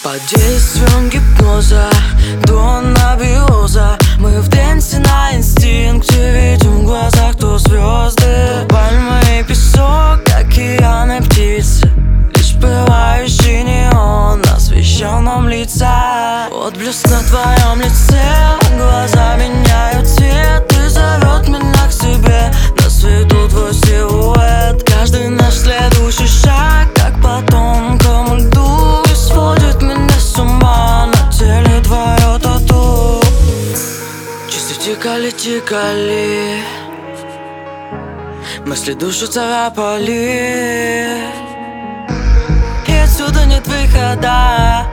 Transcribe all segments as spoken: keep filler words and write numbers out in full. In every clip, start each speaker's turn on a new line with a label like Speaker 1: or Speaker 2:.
Speaker 1: Под действием гипноза, до анабиоза мы в дэнсе на инстинкте видим в глазах то звезды, пальмы и песок, океаны, птицы. Лишь пылающий неон освещал нам лица. Отблеск на твоем лице, глаза меняют цвет и зовет меня к себе. На свету твой силуэт, каждый наш следующий шаг, как по тонкому льду, и сводит меня с ума. На теле твое тату. Часы тикали, тикали, мысли душу царапали, и отсюда нет выхода.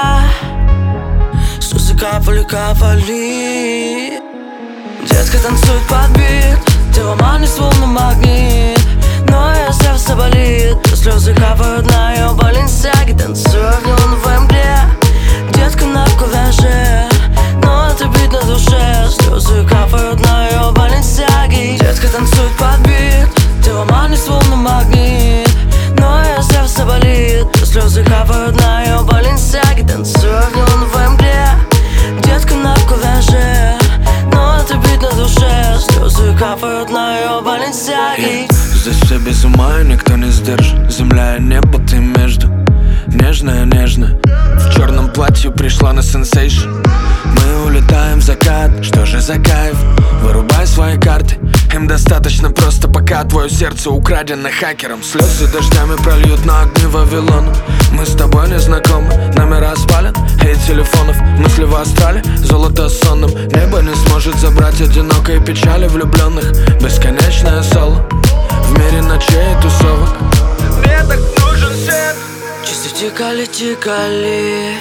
Speaker 1: Слезы капали, капали. Детка танцует под бит, тело манит словно магнит, но ее сердце болит, и слезы капают на ее Баленсиаге. Танцую в неоновой мгле, детка на кураже, но это бит на душе. Слезы капают на ее Баленсиаге. Детка танцует под бит, тело манит словно магнит, но ее сердце болит, и слезы капают на ее Баленсиаге. Танцую в неоновой мгле, детка на кураже, но это бит на душе. Слезы капают на ее Баленсиаге.
Speaker 2: Здесь все без ума и никто не сдержит. Земля и небо, ты между. Нежная, нежная, в черном платье пришла на сенсейшн. Мы улетаем в закат, что же за кайф? Вырубай свои карты, им достаточно просто, пока твое сердце украдено хакером. Слезы дождями прольют на огни Вавилона. Мы с тобой не знакомы, номера спален и телефонов. Мысли в астрале, золото сонным. Небо не сможет забрать одинокой печали влюбленных. Бесконечное соло в мире ночей и тусовок. Мне так нужен свет.
Speaker 1: Часы тикали, тикали,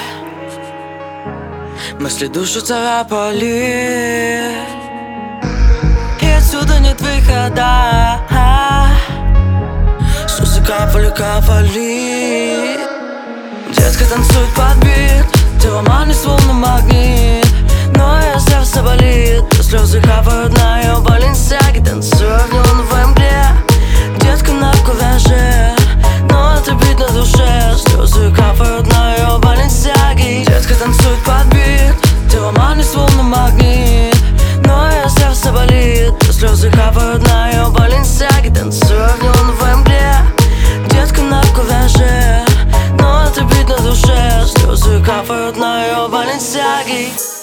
Speaker 1: мысли душу царапали, и отсюда нет выхода. Слезы капали, капали. Детка танцует под бит, тело манит словно магнит, но ее сердце болит, и слезы капают на ее Баленсиаге. Танцую в неоновой мгле, детка на кураже, но это бит на душе. Слезы капают на ее Баленсиаге. Детка танцует под бит, тело манит словно магнит, но ее сердце болит, и слезы капают на ее Баленсиаге. Танцую в неоновой мгле, детка на кураже, но это бит на душе. Слезы капают на ее Баленсиаге.